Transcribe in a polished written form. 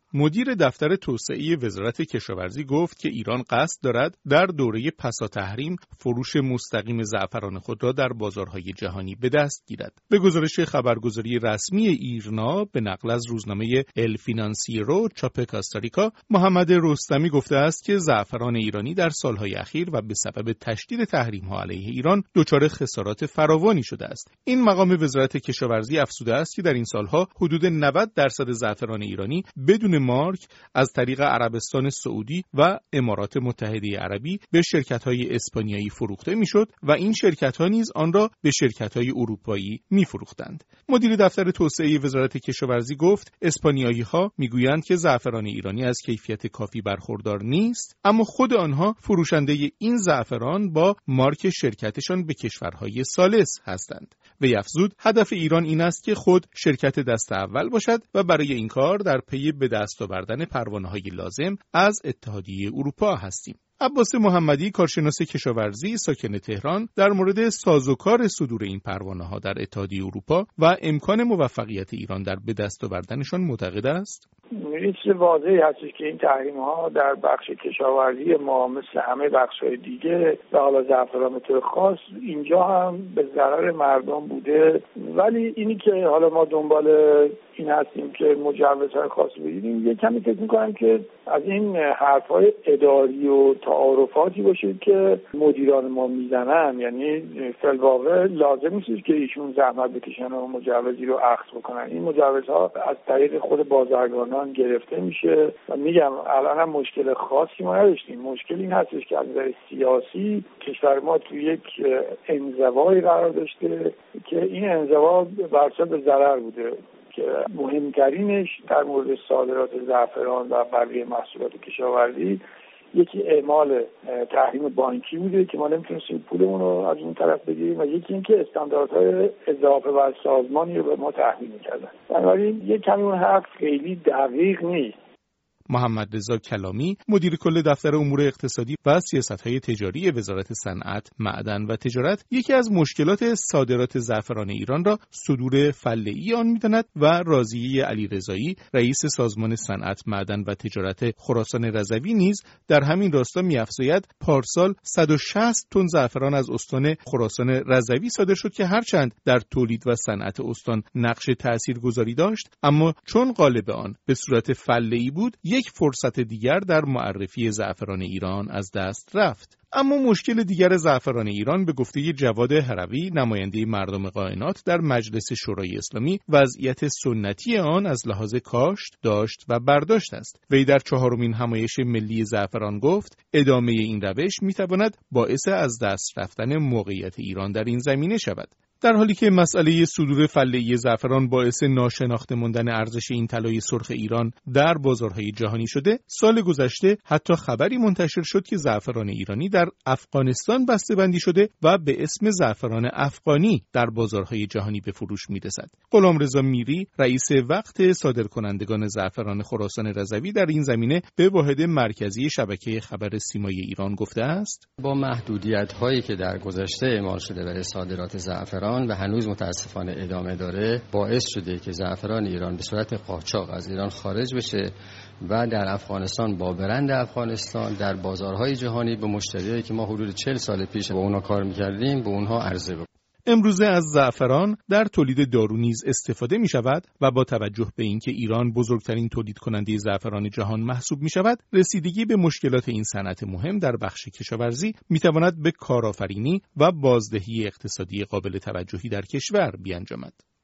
مدیر دفتر توسعه وزارت کشاورزی گفت که ایران قصد دارد در دوره پسا تحریم فروش مستقیم زعفران خود را در بازارهای جهانی به دست گیرد. به گزارش خبرگزاری رسمی ایرنا به نقل از روزنامه ال فینانسیرو چاپ کاستاریکا، محمد رستمی گفته است که زعفران ایرانی در سالهای اخیر و به سبب تشدید تحریم‌ها علیه ایران دچار خسارات فراوانی شده است. این مقام وزارت کشاورزی افزوده است که در این سالها حدود 90% زعفران ایرانی بدون مارک از طریق عربستان سعودی و امارات متحده عربی به شرکت‌های اسپانیایی فروخته میشد و این شرکت‌ها نیز آن را به شرکت‌های اروپایی می‌فروختند. مدیر دفتر توسعه وزارت کشاورزی گفت اسپانیایی‌ها می‌گویند که زعفران ایرانی از کیفیت کافی برخوردار نیست، اما خود آنها فروشنده این زعفران با مارک شرکتشان به کشورهای ثالث هستند. وی افزود هدف ایران این است که خود شرکت دست اول باشد و برای این کار در پی به دست آوردن پروانه‌های لازم از اتحادیه اروپا هستیم. عباس محمدی، کارشناس کشاورزی ساکن تهران، در مورد سازوکار صدور این پروانه‌ها در اتحادیه اروپا و امکان موفقیت ایران در به دست آوردنشان معتقد است. چیز واضحی هستش که این تحریم‌ها در بخش کشاورزی ما مثل همه بخش‌های دیگه و حالا زعفران به طور خاص اینجا هم به ضرر مردم بوده، ولی اینی که حالا ما دنبال این هستیم که مجوزهای خاص بگیریم، یه کمی فکر می‌کنم که از این حرف‌های اداری و تعارفاتی باشه که مدیران ما میزنن، یعنی فی‌الواقع لازم نیست که ایشون زحمت بکشن و مجوزی رو اخذ بکنن. این مجوزها از طریق خود بازرگانان گرفته میشه و میگم الان هم مشکل خاصی ما نداشتیم. مشکل این هستش که از نظر سیاسی کشور ما توی یک انزوایی قرار داشته که این انزوا برسه به ضرر بوده که مهمترینش در مورد صادرات زعفران و بقیه محصولات کشاورزی یکی اعمال تحریم بانکی بوده که ما نمیتونستیم پولمون رو از اون طرف بگیریم و یکی این که استانداردهای اضافه بر سازمانی رو به ما تحریم می‌کردن. بنابراین یک کمی اون حق خیلی دقیق نیست. محمد رضا کلامی، مدیر کل دفتر امور اقتصادی و سیاست‌های تجاری وزارت صنعت، معدن و تجارت، یکی از مشکلات صادرات زعفران ایران را صدور فله‌ای آن می‌داند و راضیه علیرضایی، رئیس سازمان صنعت، معدن و تجارت خراسان رضوی نیز در همین راستا می‌افزاید پارسال 160 تن زعفران از استان خراسان رضوی صادر شد که هرچند در تولید و صنعت استان نقش تاثیرگذاری داشت، اما چون قالب آن به صورت فله‌ای بود، یک فرصت دیگر در معرفی زعفران ایران از دست رفت. اما مشکل دیگر زعفران ایران به گفته جواد هروی، نماینده مردم قائنات در مجلس شورای اسلامی، وضعیت سنتی آن از لحاظ کاشت، داشت و برداشت است. وی در 4مین همایش ملی زعفران گفت ادامه این روش میتواند باعث از دست رفتن موقعیت ایران در این زمینه شود. در حالی که مسئله صدور فله‌ای زعفران باعث ناشناخته ماندن ارزش این طلای سرخ ایران در بازارهای جهانی شده، سال گذشته حتی خبری منتشر شد که زعفران ایرانی در افغانستان بسته‌بندی شده و به اسم زعفران افغانی در بازارهای جهانی به فروش می‌رسد. غلامرضا میری، رئیس وقت صادرکنندگان زعفران خراسان رضوی، در این زمینه به واحد مرکزی شبکه خبر سیمای ایران گفته است: با محدودیت‌هایی که در گذشته اعمال شده برای صادرات زعفران و هنوز متاسفانه ادامه داره، باعث شده که زعفران ایران به صورت قاچاق از ایران خارج بشه و در افغانستان با برند افغانستان در بازارهای جهانی به مشتریایی که ما حدود 40 سال پیش با اونها کار می‌کردیم به اونها عرضه بکنیم. امروزه از زعفران در تولید دارو نیز استفاده می شود و با توجه به اینکه ایران بزرگترین تولید کننده زعفران جهان محسوب می شود، رسیدگی به مشکلات این صنعت مهم در بخش کشاورزی می تواند به کارآفرینی و بازدهی اقتصادی قابل توجهی در کشور بیانجامد.